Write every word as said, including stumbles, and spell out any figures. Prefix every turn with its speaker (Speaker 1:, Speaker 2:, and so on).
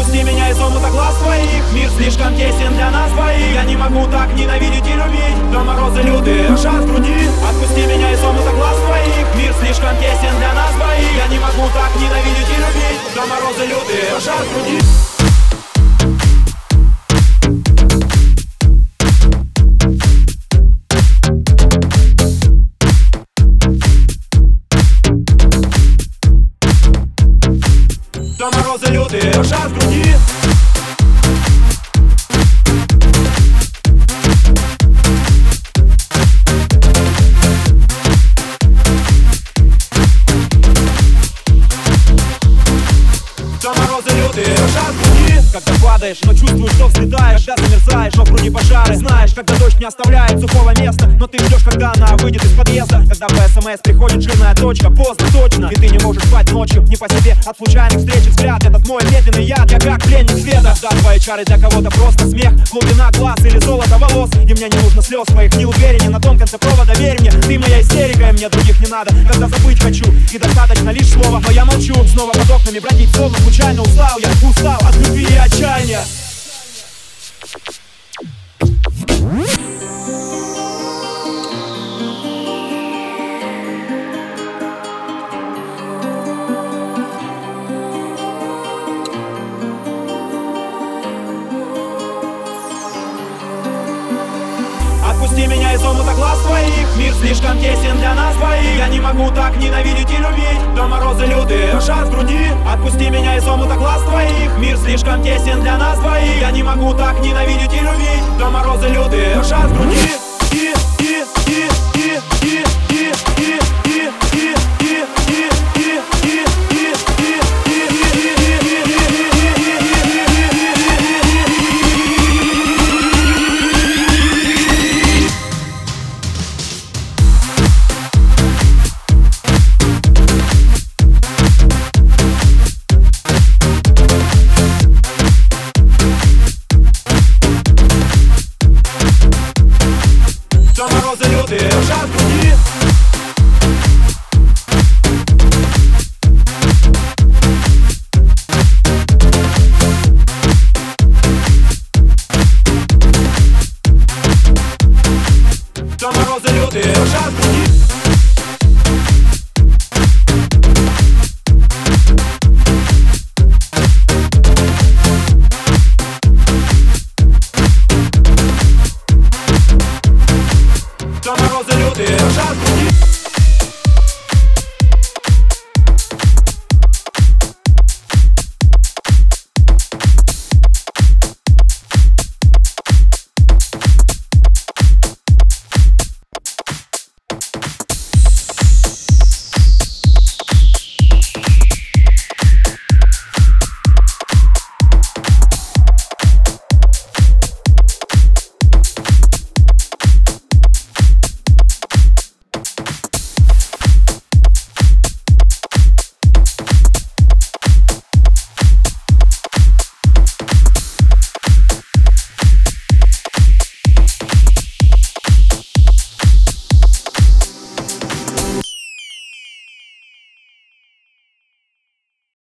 Speaker 1: Отпусти меня из омута глаз твоих. Мир слишком тесен для нас двоих. Я не могу так ненавидеть и любить. До мороза лютые рожат в груди. Отпусти меня из омута глаз твоих. Мир слишком тесен для нас двоих. Я не могу так ненавидеть и любить. До мороза лютые рожат в груди. До мороза лютые рожат в груди. До мороза лютые рожат в груди. Когда падаешь, но чувствуешь, что взлетаешь. Когда замерзаешь, но в груди пожары. Знаешь, когда дождь не оставляет сухого места, но ты ждешь, когда она выйдет из подъезда. Когда по СМС приходит жирная точка. Поздно точно, и ты не можешь спать ночью. Не по себе от случайных встреч и взгляд. Этот мой медленный яд, я как пленник света. Да, твои чары для кого-то просто смех. Глубина глаз или золото волос. И мне не нужно слез твоих, не уверен. На том конце провода, верь мне, ты моя истерика, и мне других не надо. Когда забыть хочу, и достаточно лишь слова. Но я молчу, снова под окнами бродить, словно случайно устал. Я устал от любви и отчаяния. Отпусти меня из омута глаз твоих. Мир слишком тесен для нас двоих. Я не могу так ненавидеть и любить. До мороза лютые рожат в груди. Отпусти меня из омута глаз твоих. Мир слишком тесен для нас двоих. Я не могу так ненавидеть и любить. До мороза лютые рожат в груди. И, и, и